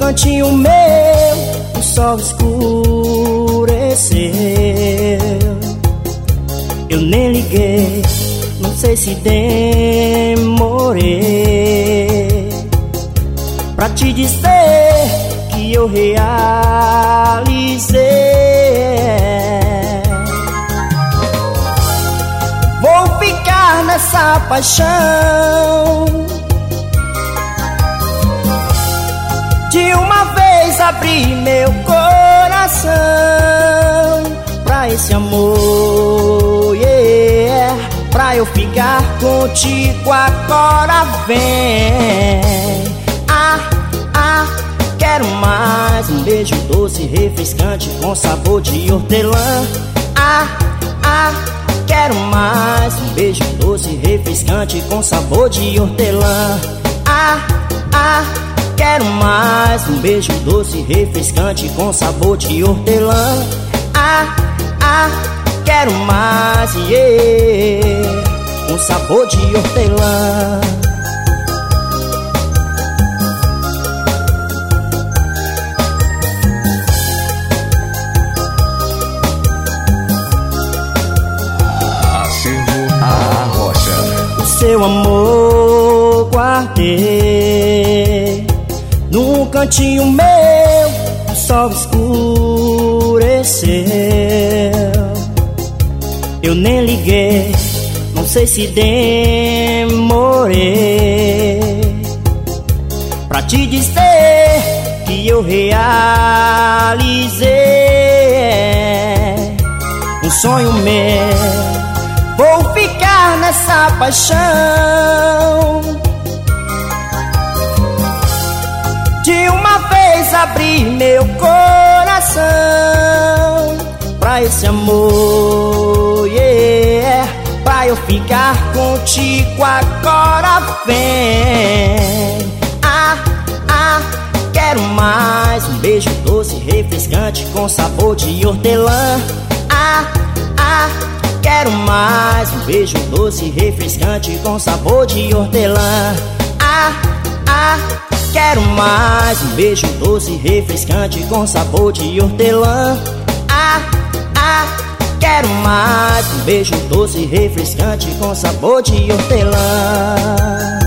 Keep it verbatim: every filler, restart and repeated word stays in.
cantinho meu o sol escureceu. Eu nem liguei, não sei se demorei pra te dizer que eu realizei. Vou ficar nessa paixão, de uma vez abrir meu coração pra esse amor, yeah. Pra eu ficar contigo agora, vem. Ah, ah, quero mais um beijo doce, refrescante, com sabor de hortelã. Ah, ah, quero mais um beijo doce, refrescante, com sabor de hortelã. Ah, ah, quero mais um beijo doce, refrescante, com sabor de hortelã. Ah, ah, quero mais, yeah, com sabor de hortelã. O seu amor guardei num cantinho meu, o sol escureceu. Eu nem liguei, não sei se demorei pra te dizer que eu realizei um sonho meu. Vou ficar nessa paixão, de uma vez abrir meu coração pra esse amor, yeah. Pra eu ficar contigo agora, vem. Ah, ah, quero mais um beijo doce, refrescante, com sabor de hortelã. Ah, ah, quero mais um beijo doce, refrescante, com sabor de hortelã. Ah, ah, quero mais um beijo doce, refrescante, com sabor de hortelã. Ah, ah, quero mais um beijo doce, refrescante, com sabor de hortelã.